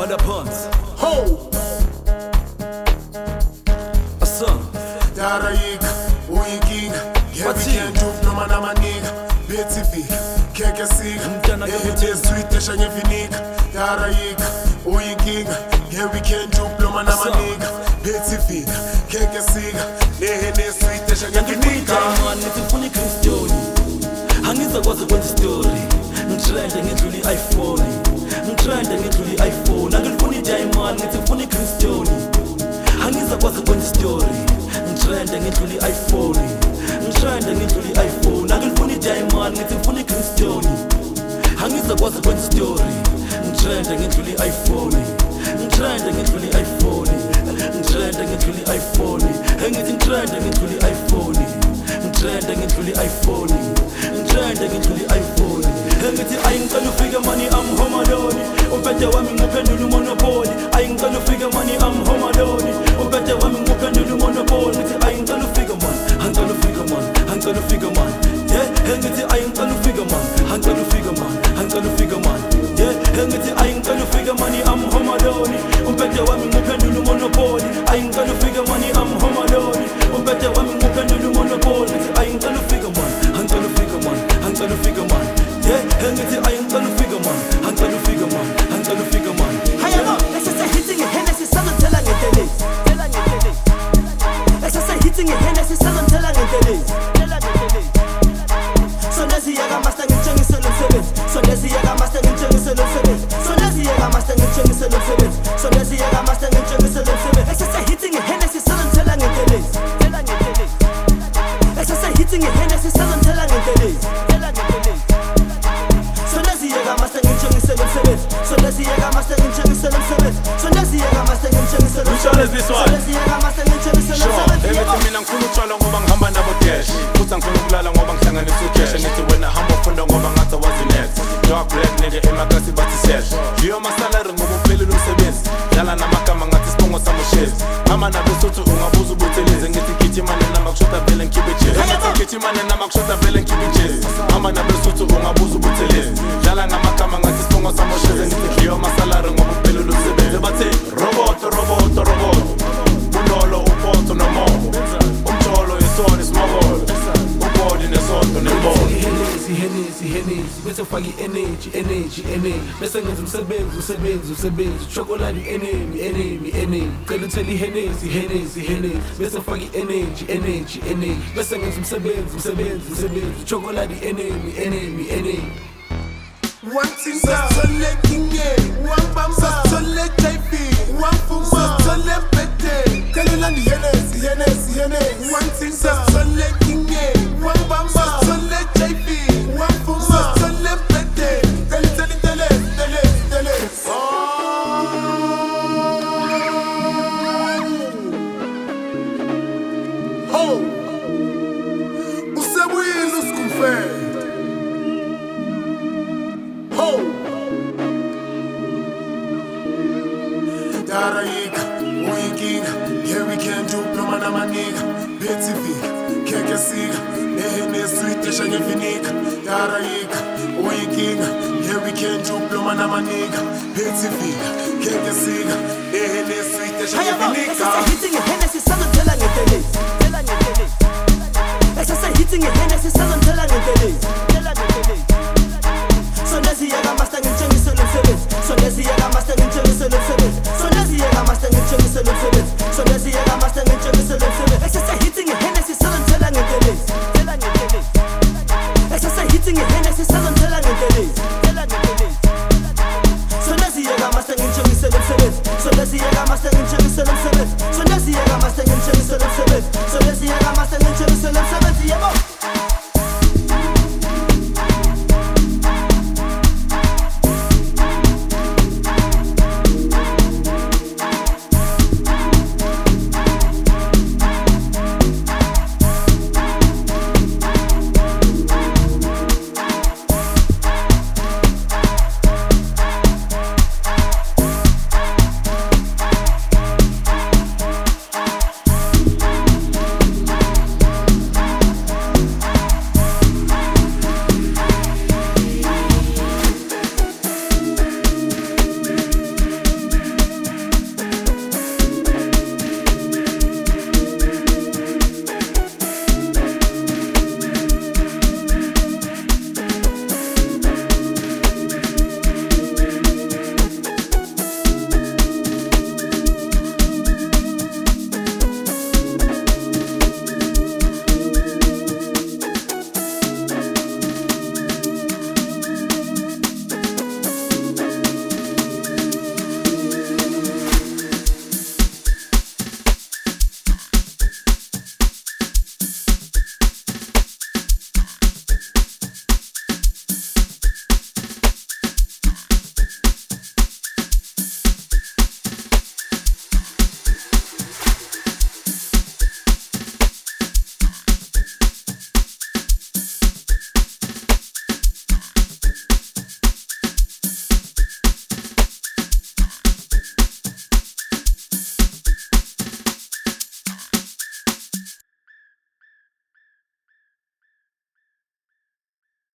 Bhala phansi. Ho! Asa. Darayika, uyinkinga. Yeah, we Wathini? can't do noma namaniga. BTV, keke sika. Mntana kamuthi. Sweet esha ngevinika. Darayika, uyinkinga. Yeah, we can't do noma namaniga. BTV, keke sika. Sweet esha ngevinika. Man, ngifuna iChristoni. Angizakwazi ukwenza story. Ngitrende ngidlula iPhone. Ngitrende ngidlula iPhone. Angifuni diamond, ngifuna iChristoni. Angizakwazi ukwenza story. Ngitrende ngidlula iPhone. Ngitrende ngidlula iPhone. Angifuni diamond, ngifuna iChristoni. Angizakwazi ukwenza story. Ngitrende ngidlula iPhone. Ngitrende ngidlula iPhone. Ngitrende ngidlula iPhone. Engithi ngitrende ngidlula iPhone. Ngitrende ngidlula iPhone. Ngitrende ngidlula iPhone. Engithi ayingicela ufike mani I'm home alone. Umphethe wami nguphendula umonopoly. Ayingicela ufike mani I'm home alone. Umphethe wami nguphendula umonopoly. Ngithi ayingicela ufike man. Angicela ufike man. Angicela ufike man. Yeah, engithi ayingicela ufike man. Angicela ufike man. Angicela ufike man. Yeah, engithi ayingicela ufike mani I'm home alone. Umphethe wami nguphendula umonopoly. Ayingicela ufike mani I'm home alone. Umphethe wami nguphendula umonopoly. Ngithi ayingicela ufike man. Angicela ufike man. Angicela ufike man. Yeah, engithi ayingicela ufike man. Angicela ufike man. Angicela ufike man. Hayalo, exercise hitting a Hennessy, Southern telling it daily. Exercise hitting a Hennessy, Southern telling it daily. So does he ever master in Chinese service? So does he ever master in Chinese service? So does he ever master in Chinese service? So does he ever master in Chinese service? Exercise hitting a Hennessy, Southern telling it daily. Exercise hitting a Hennessy, Southern telling it daily. So does he ever master in Chinese service? So does he ever master in Chinese service? So does he ever master in Chinese service? Which one is this one? So does he ever master in Chinese service? Sure, everything mina ngifuna utshwala ngoba ngihamba nabo dash. Futhi ngifuna ukulala ngoba ngihlanganisa ucash. Nithi wena hamba ufunda ngoba ngathi awazi net. Dark black nigga emakasi bathi sesh. Yiyo masalary ngoba uphelile umsebenzi. Dlala namagama ngathi sibongo samushezi. Hamba nabesuthu ungabuza ubutheleze ngithi gijimane namakushota vele ngikhiphe jazz. Ngithi gijimane namakushota vele ngikhiphe jazz. Hamba nabesuthu ungabuza ubutheleze. Dlala namagama ngathi sibongo samushezi ngithi yiyo masalary ngoba uphelile umsebenzi. Bathi roboto roboto roboto. Unolo upoto nomo. Umtolo isona isimabolo. Ubodi nesonto nembono. Hennessy, bese ufake energy. Bese ngenza umsebenzi. Chocolate enemy. Cela uthele Hennessy. Bese ufake energy. Bese ngenza umsebenzi. Chocolate enemy. One thing Sasole Kinge, one bamba, Sasole Taipi, one Fuma, Sasole Pete, Kalilani Hennessy. One thing Sasole Kinge, one bamba, Sasole Taipi, one Fuma, Sasole Pete, Tele. Ho! Usabuilu skumfe. Ho! Darayika, uyinkinga. Yeah, we can't do noma namaniga. BTV, keke sika. Sweet esha ngevinika. Darayika, uyinkinga. Yeah, we can't do noma namaniga. BTV, keke sika. Sweet esha ngevinika. Exercise hitting a Hennessy, Southern telling it daily. Exercise hitting a Hennessy, Southern telling it daily. So does he ever master in Chinese service? So does he ever master in Chinese service? So does he ever master in Chinese service? So does he ever master in Chinese service? Exercise hitting a Hennessy, Southern telling it daily. Exercise hitting a Hennessy, Southern telling it daily. So does he ever master in Chinese service? So does he ever master in Chinese service? So does he ever master in Chinese service? So does he ever master in Chinese service?